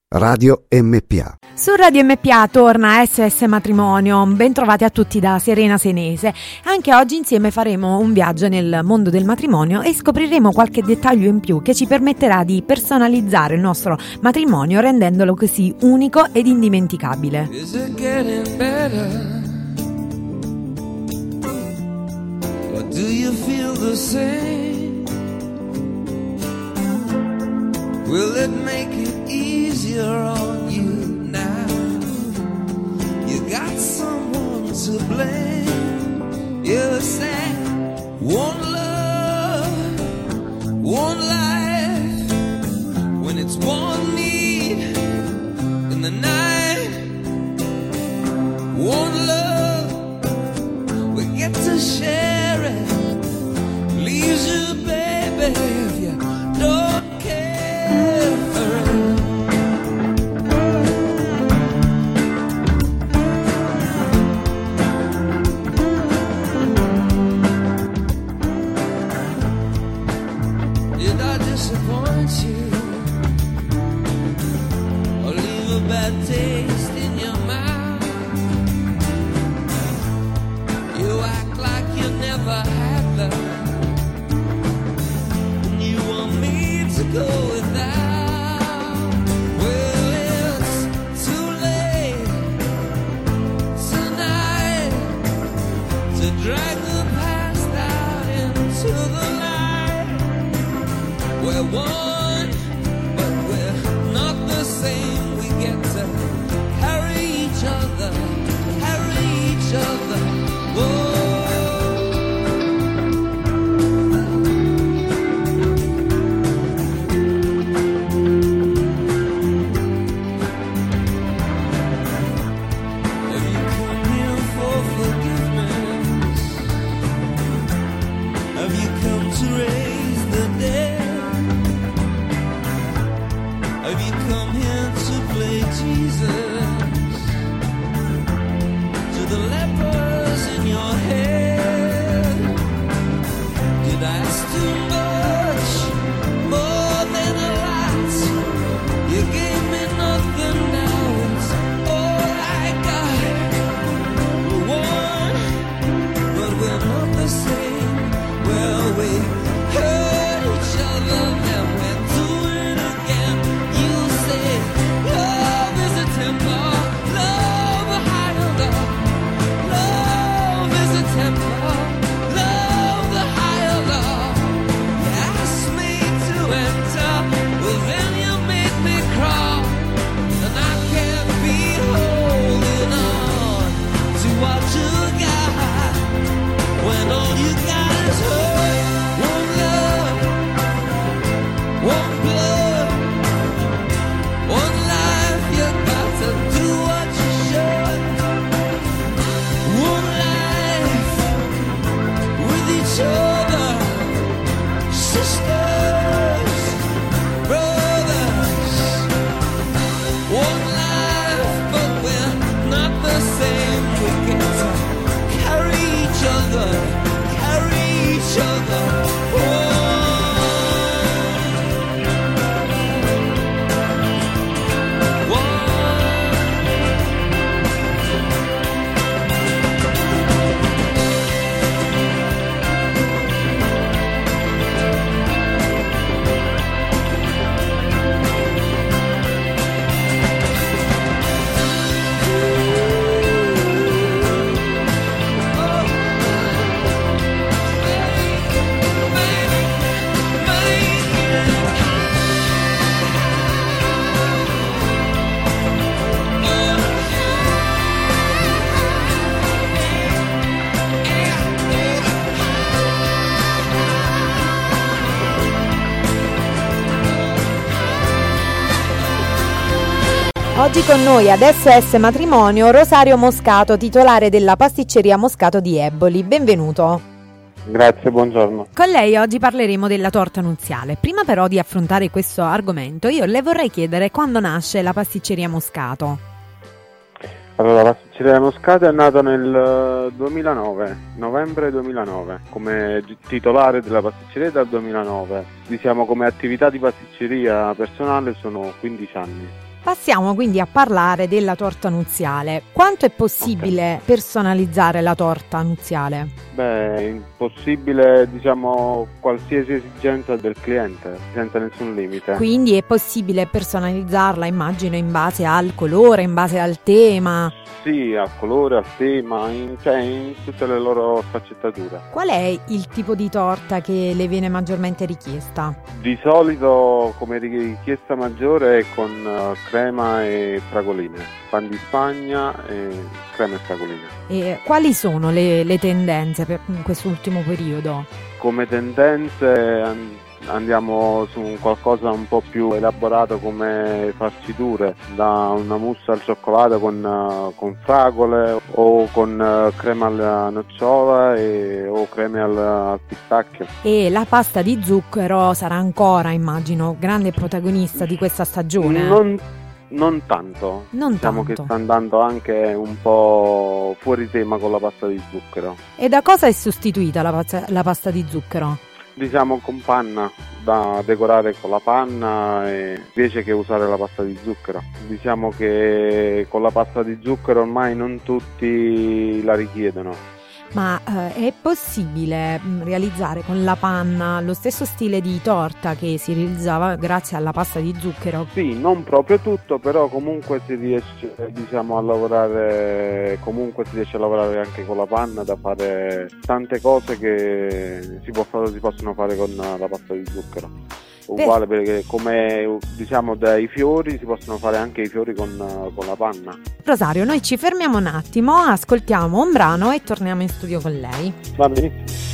Radio MPA. Su Radio MPA torna SS Matrimonio. Ben trovati a tutti da Serena Senese. Anche oggi insieme faremo un viaggio nel mondo del matrimonio e scopriremo qualche dettaglio in più che ci permetterà di personalizzare il nostro matrimonio, rendendolo così unico ed indimenticabile. Is it getting better? Or do you feel the same? Will it make it easier on you now? You got someone to blame. You say one love, one life. When it's one need in the night, one love, we get to share it. Leaves you, baby, if you don't care. Did I disappoint you or leave a bad taste in your mouth? You act like you never had love, and you want me to go without. Well, it's too late tonight to drag the past out into the light. We're one, but we're not the same. We get to carry each other, carry each other. Whoa. Have you come here for forgiveness? Have you come to raise the dead? Have you come here to play Jesus to the lepers in your head? Did I ask too much, more than a lot? You gave me nothing, now it's all I got. We're one, but we're not the same. Well, we hurt each other, then we're doing it again. You say love is a temper, love a higher love. Love is a temper, love the higher love. You asked me to enter, well then you made me crawl, and I can't be holding on to what you got when all you got is hurt. One love, one blood, one life. You got to do what you should. One life with each other, sisters, brothers. One life, but we're not the same. We get to carry each other, carry each other. Oggi con noi ad SS Matrimonio Rosario Moscato, titolare della pasticceria Moscato di Eboli. Benvenuto. Grazie, buongiorno. Con lei oggi parleremo della torta nuziale. Prima però di affrontare questo argomento, io le vorrei chiedere quando nasce la pasticceria Moscato. Allora, la pasticceria Moscato è nata nel 2009, novembre 2009, come titolare della pasticceria dal 2009. Diciamo come attività di pasticceria personale sono 15 anni. Passiamo quindi a parlare della torta nuziale. Quanto è possibile personalizzare la torta nuziale? Beh, è impossibile, diciamo, qualsiasi esigenza del cliente, senza nessun limite. Quindi è possibile personalizzarla, immagino, in base al colore, in base al tema. Sì, al colore, al tema, in tutte le loro sfaccettature. Qual è il tipo di torta che le viene maggiormente richiesta? Di solito come richiesta maggiore è con crema e fragoline, pan di Spagna e crema e fragoline. E quali sono le tendenze in quest'ultimo periodo? Come tendenze andiamo su qualcosa un po' più elaborato come farciture, da una mousse al cioccolato con fragole o con crema alla nocciola o creme al pistacchio. E la pasta di zucchero sarà ancora, immagino, grande protagonista di questa stagione? Non tanto. Diciamo che sta andando anche un po' fuori tema con la pasta di zucchero. E da cosa è sostituita la pasta di zucchero? Diciamo con panna, da decorare con la panna invece che usare la pasta di zucchero. Diciamo che con la pasta di zucchero ormai non tutti la richiedono. Ma è possibile realizzare con la panna lo stesso stile di torta che si realizzava grazie alla pasta di zucchero? Sì, non proprio tutto, però comunque si riesce, diciamo, a lavorare anche con la panna, da fare tante cose che si possono fare con la pasta di zucchero. Uguale, perché come diciamo dai fiori si possono fare anche i fiori con la panna. Rosario, noi ci fermiamo un attimo, ascoltiamo un brano e torniamo in studio con lei. Va benissimo.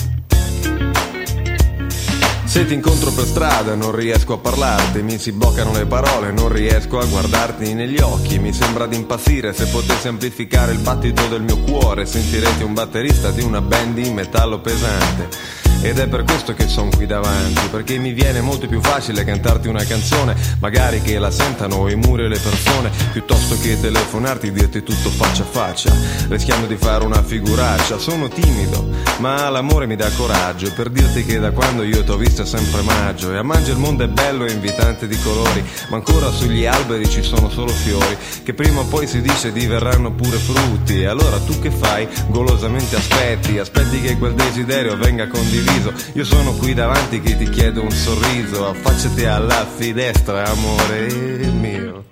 Se ti incontro per strada non riesco a parlarti, mi si bloccano le parole, non riesco a guardarti negli occhi. Mi sembra di impazzire, se potessi amplificare il battito del mio cuore sentirete un batterista di una band di metallo pesante. Ed è per questo che son qui davanti, perché mi viene molto più facile cantarti una canzone, magari che la sentano i muri e le persone, piuttosto che telefonarti e dirti tutto faccia a faccia, rischiando di fare una figuraccia. Sono timido, ma l'amore mi dà coraggio per dirti che da quando io t'ho vista è sempre maggio, e a maggio il mondo è bello e invitante di colori, ma ancora sugli alberi ci sono solo fiori, che prima o poi si dice diverranno pure frutti. E allora tu che fai? Golosamente aspetti che quel desiderio venga condiviso. Io sono qui davanti che ti chiedo un sorriso, affacciati alla finestra, amore mio.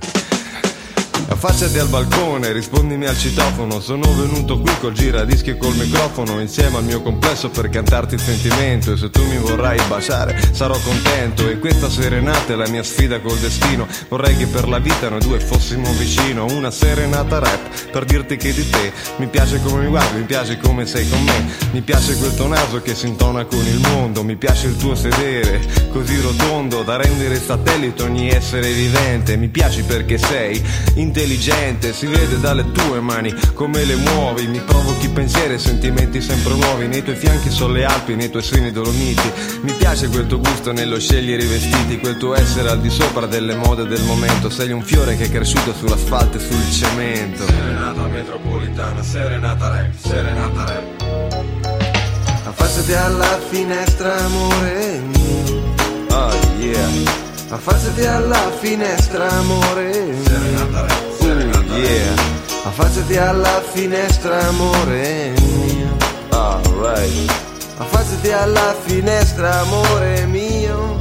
Affacciati al balcone, rispondimi al citofono. Sono venuto qui col giradischi e col microfono, insieme al mio complesso per cantarti il sentimento. E se tu mi vorrai baciare sarò contento. E questa serenata è la mia sfida col destino. Vorrei che per la vita noi due fossimo vicino. Una serenata rap per dirti che di te mi piace come mi guardi, mi piace come sei con me, mi piace quel tuo naso che si intona con il mondo, mi piace il tuo sedere così rotondo da rendere satellite ogni essere vivente. Mi piaci perché sei intelligente, si vede dalle tue mani come le muovi, mi provochi pensieri e sentimenti sempre nuovi. Nei tuoi fianchi sono le Alpi, nei tuoi seni Dolomiti. Mi piace quel tuo gusto nello scegliere i vestiti, quel tuo essere al di sopra delle mode del momento. Sei un fiore che è cresciuto sull'asfalto e sul cemento. Serenata metropolitana, serenata rap, serenata rap. Affacciati alla finestra, amore mio. Oh yeah. Affacciati alla finestra, amore. Serenata rap, serenata yeah. Affacciati alla finestra, amore mio. Alright. Affacciati alla finestra, amore mio.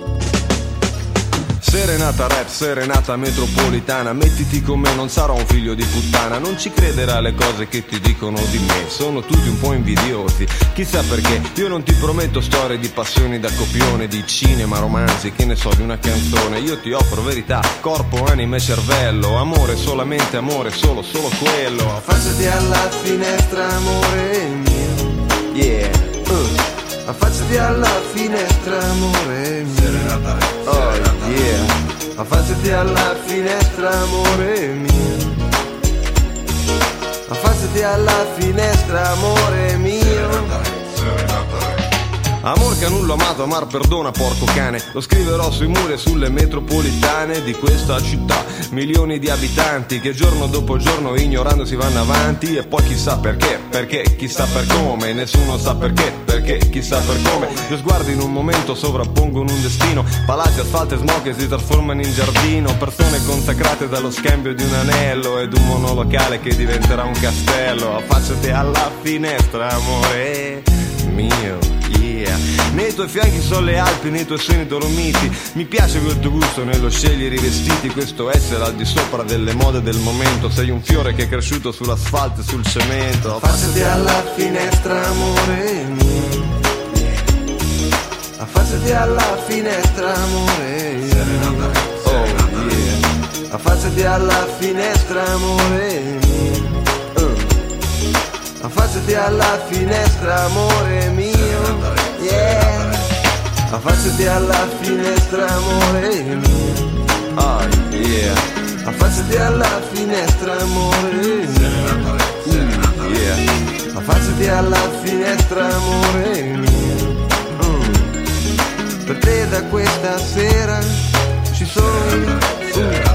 Serenata rap, serenata metropolitana. Mettiti con me, non sarò un figlio di puttana. Non ci crederà alle cose che ti dicono di me, sono tutti un po' invidiosi, chissà perché. Io non ti prometto storie di passioni da copione, di cinema, romanzi, che ne so, di una canzone. Io ti offro verità, corpo, anima e cervello. Amore, solamente amore, solo quello. Affacciati alla finestra, amore mio. Yeah. Affacciati alla finestra, amore mio. Serenata rap, oh yeah. Affacciati alla finestra, amore mio. Affacciati alla finestra, amore mio. Serenata rap, serenata rap. Amor canullo amato, amar perdona porco cane. Lo scriverò sui muri e sulle metropolitane di questa città. Milioni di abitanti che giorno dopo giorno ignorando si vanno avanti. E poi chissà perché chissà per come. Nessuno sa perché chissà per come. Gli sguardi in un momento sovrappongono un destino. Palazzi, asfalto e smog che si trasformano in giardino. Persone consacrate dallo scambio di un anello ed un monolocale che diventerà un castello. Affacciati alla finestra, amore mio, yeah. Nei tuoi fianchi sono le Alpi, nei tuoi seni Dolomiti. Mi piace quel tuo gusto nello scegliere i vestiti. Questo essere al di sopra delle mode del momento. Sei un fiore che è cresciuto sull'asfalto e sul cemento. Affacciati alla finestra, amore mio. Affacciati alla finestra, amore mio. Oh yeah. Affacciati alla finestra, amore mio. Affacciati alla finestra, amore mio, yeah. Affacciati alla finestra, amore mio, oh yeah. Affacciati alla finestra, amore mio, yeah. Affacciati alla finestra, amore mio, Per te da questa sera ci sono io,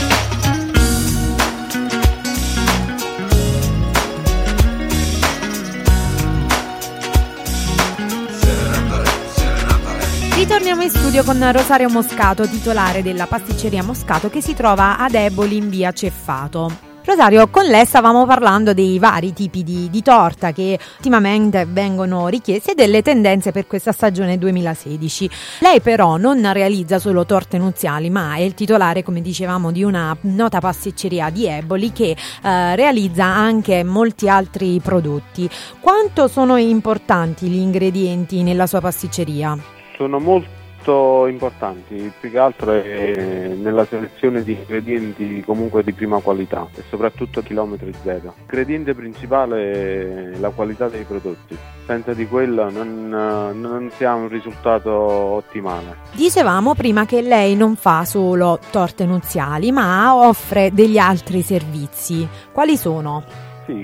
Ritorniamo in studio con Rosario Moscato, titolare della pasticceria Moscato che si trova ad Eboli in via Ceffato. Rosario, con lei stavamo parlando dei vari tipi di torta che ultimamente vengono richiesti e delle tendenze per questa stagione 2016. Lei però non realizza solo torte nuziali, ma è il titolare, come dicevamo, di una nota pasticceria di Eboli che realizza anche molti altri prodotti. Quanto sono importanti gli ingredienti nella sua pasticceria? Sono molto importanti, più che altro è nella selezione di ingredienti comunque di prima qualità e soprattutto chilometri zero. L'ingrediente principale è la qualità dei prodotti, senza di quella non si ha un risultato ottimale. Dicevamo prima che lei non fa solo torte nuziali ma offre degli altri servizi. Quali sono? Sì,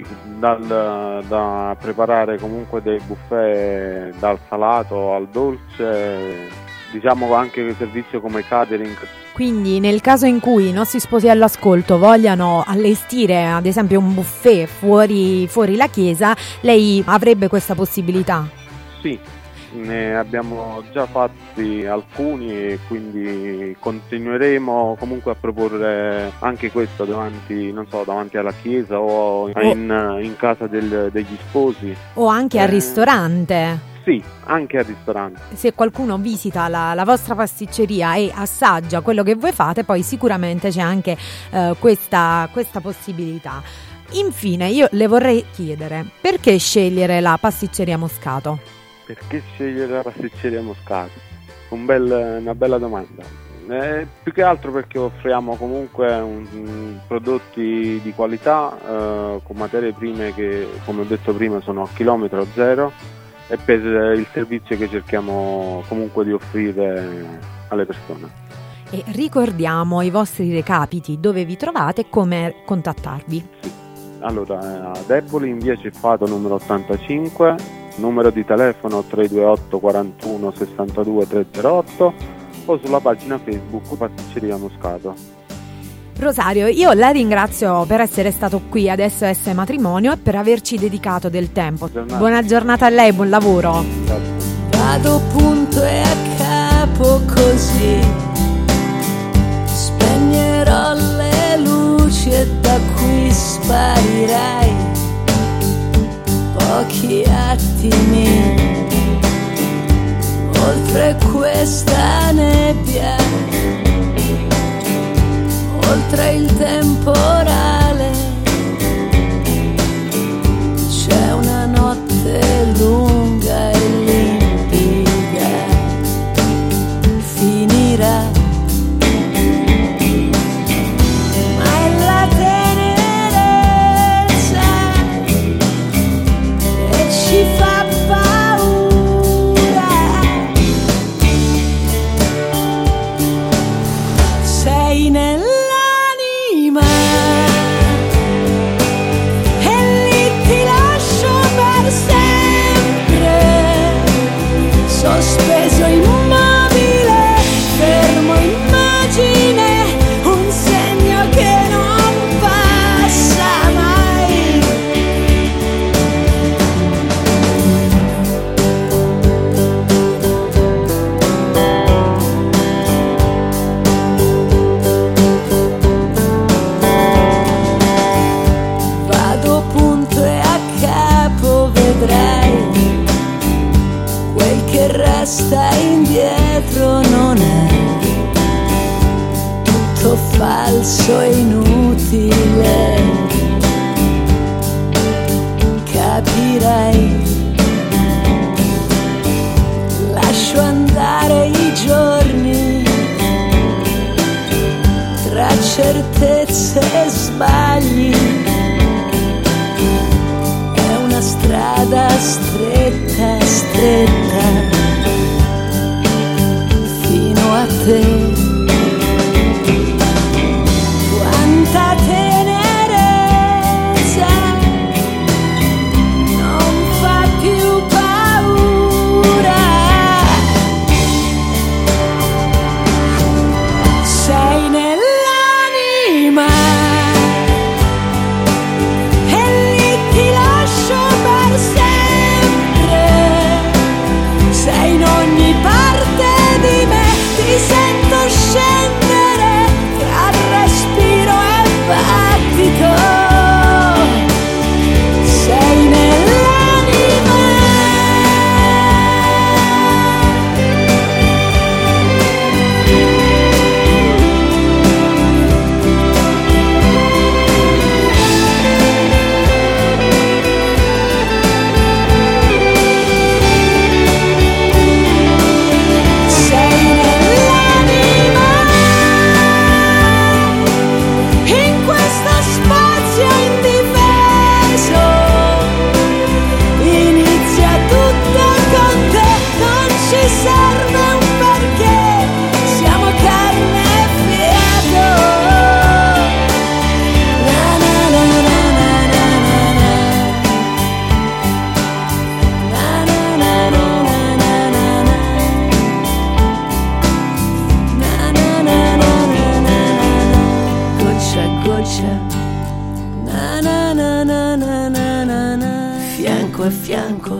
da preparare comunque dei buffet dal salato al dolce, diciamo anche servizio come catering. Quindi nel caso in cui i nostri sposi all'ascolto vogliano allestire ad esempio un buffet fuori la chiesa, lei avrebbe questa possibilità? Sì, ne abbiamo già fatti alcuni e quindi continueremo comunque a proporre anche questo davanti alla chiesa o in casa degli sposi. O anche al ristorante. Sì, anche al ristorante. Se qualcuno visita la vostra pasticceria e assaggia quello che voi fate, poi sicuramente c'è anche questa possibilità. Infine io le vorrei chiedere, perché scegliere la pasticceria Moscato? Perché scegliere la pasticceria Moscato? Una bella domanda. Più che altro perché offriamo comunque prodotti di qualità con materie prime che, come ho detto prima, sono a chilometro zero, e per il servizio che cerchiamo comunque di offrire alle persone. E ricordiamo i vostri recapiti, dove vi trovate e come contattarvi. Sì. Allora, ad Eboli in via Ceffato numero 85, numero di telefono 328 41 62 308 o sulla pagina Facebook Pasticceria Moscato. Rosario, io la ringrazio per essere stato qui ad SOS Matrimonio e per averci dedicato del tempo. Buona giornata a lei, buon lavoro. Vado punto e a capo così, spegnerò le luci e da qui sparirai pochi attimi oltre questa nebbia, oltre il temporale. C'è una notte lunga e limpida, finirà, ma è la tenerezza e ci fa paura. Sei nell'anima tutto falso e inutile, capirai. Lascio andare i giorni tra certezze e sbagli, è una strada stretta, stretta fino a te. Quanta tenerezza non fa più paura, sei nell'anima e lì ti lascio per sempre, sei in ogni parte di me, ti sento scendere tra respiro e battito, sei nell'anima. Sei nell'anima, in questo spazio indifeso, inizia tutto con te, non ci serve un perché, siamo carne e fiato. Na na na na na na na. Na na na na na na na. Na na na na na na. Goccia a goccia, na na na na na na na. Fianco a fianco,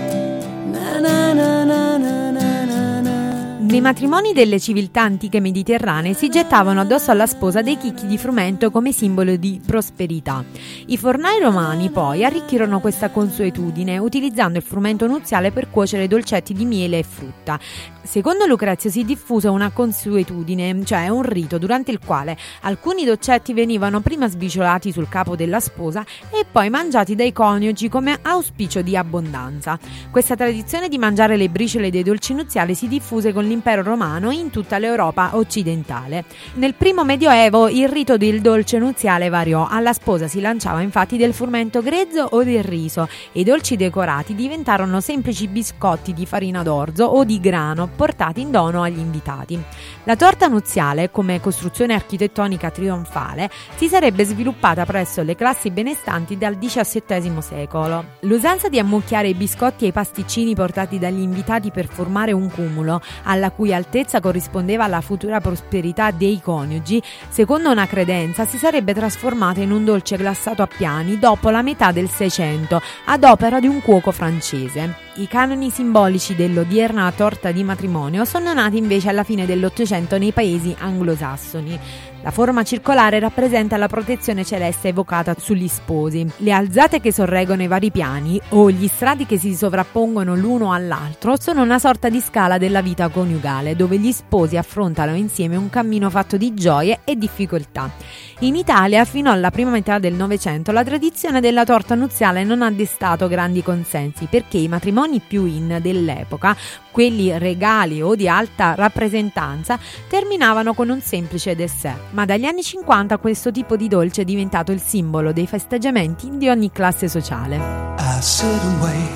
na na na na na na na. Nei matrimoni delle civiltà antiche mediterranee si gettavano addosso alla sposa dei chicchi di frumento come simbolo di prosperità. I fornai romani poi arricchirono questa consuetudine utilizzando il frumento nuziale per cuocere dolcetti di miele e frutta. Secondo Lucrezio si diffuse una consuetudine, cioè un rito durante il quale alcuni dolcetti venivano prima sbriciolati sul capo della sposa e poi mangiati dai coniugi come auspicio di abbondanza. Questa tradizione di mangiare le briciole dei dolci nuziali si diffuse con l'impero romano in tutta l'Europa occidentale. Nel primo medioevo il rito del dolce nuziale variò, alla sposa si lanciava infatti del frumento grezzo o del riso e i dolci decorati diventarono semplici biscotti di farina d'orzo o di grano portati in dono agli invitati. La torta nuziale, come costruzione architettonica trionfale, si sarebbe sviluppata presso le classi benestanti dal XVII secolo. L'usanza di ammucchiare i biscotti e i pasticcini portati dagli invitati per formare un cumulo, alla cui altezza corrispondeva alla futura prosperità dei coniugi, secondo una credenza si sarebbe trasformata in un dolce glassato a piani dopo la metà del Seicento, ad opera di un cuoco francese. I canoni simbolici dell'odierna torta di matrimonio sono nati invece alla fine dell'Ottocento nei paesi anglosassoni. La forma circolare rappresenta la protezione celeste evocata sugli sposi. Le alzate che sorreggono i vari piani o gli strati che si sovrappongono l'uno all'altro sono una sorta di scala della vita coniugale, dove gli sposi affrontano insieme un cammino fatto di gioie e difficoltà. In Italia, fino alla prima metà del Novecento, la tradizione della torta nuziale non ha destato grandi consensi, perché i matrimoni più in dell'epoca, quelli regali o di alta rappresentanza, terminavano con un semplice dessert. Ma dagli anni 50 questo tipo di dolce è diventato il simbolo dei festeggiamenti di ogni classe sociale. I sit and wait.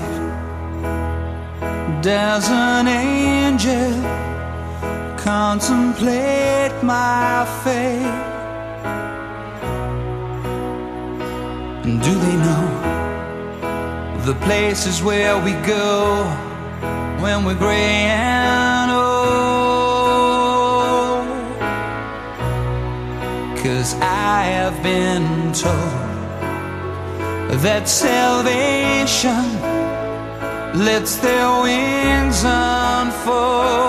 There's an angel contemplate my fate. And do they know the places where we go when we're gray and old? 'Cause I have been told that salvation lets their wings unfold.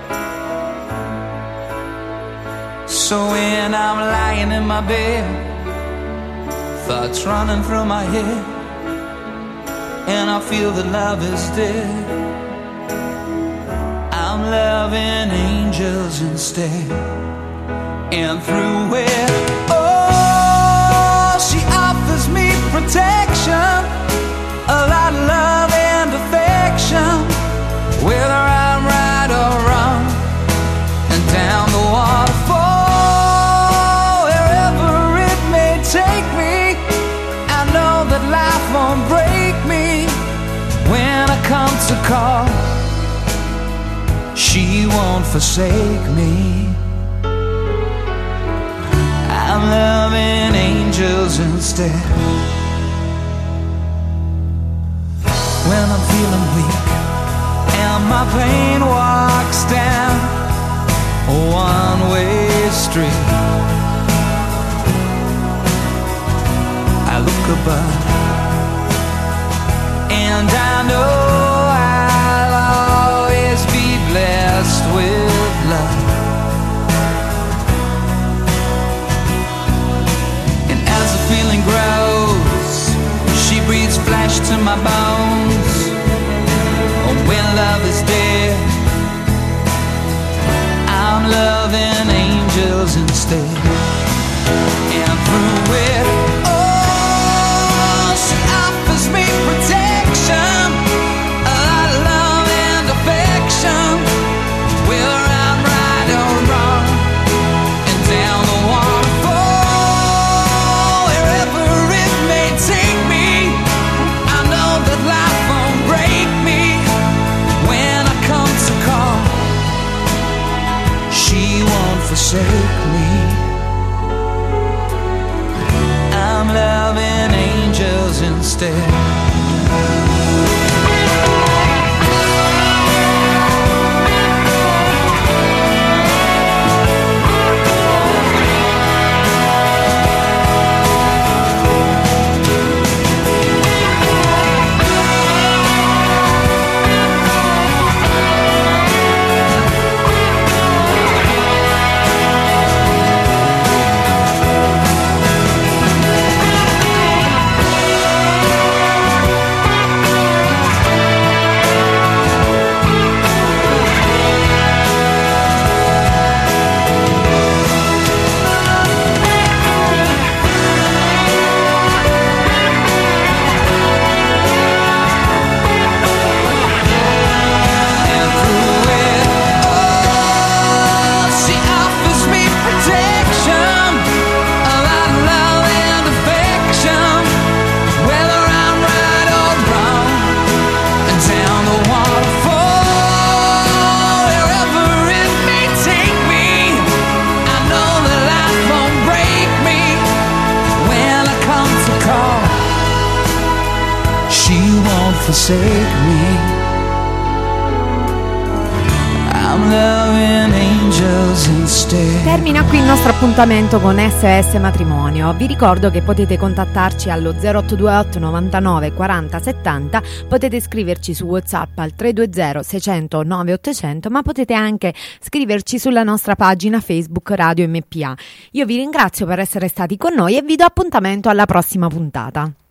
So when I'm lying in my bed, thoughts running through my head, and I feel that love is dead, I'm loving angels instead. and through it, oh, she offers me protection, a lot of love and affection, whether I'm right or wrong, and down the waterfall, wherever it may take me, I know that life won't break me when I come to call. She won't forsake me. I'm loving angels instead. When I'm feeling weak and my pain walks down a one-way street, I look above and I know I'll always be blessed with love. And as the feeling grows, she breathes flesh to my bones. Oh, when love is dead, I'm loving angels instead. And through it, oh, she offers me protection, a lot of love and affection, whether I'm right or wrong, and down the waterfall, wherever it may take me, I know that life won't break me when I come to call. She won't forsake me. I'm loving angels instead. Forsake me. I'm loving angels instead. Termina qui il nostro appuntamento con SOS Matrimonio. Vi ricordo che potete contattarci allo 0828 99 40 70, potete scriverci su WhatsApp al 320 600 9800, ma potete anche scriverci sulla nostra pagina Facebook Radio MPA. Io vi ringrazio per essere stati con noi e vi do appuntamento alla prossima puntata.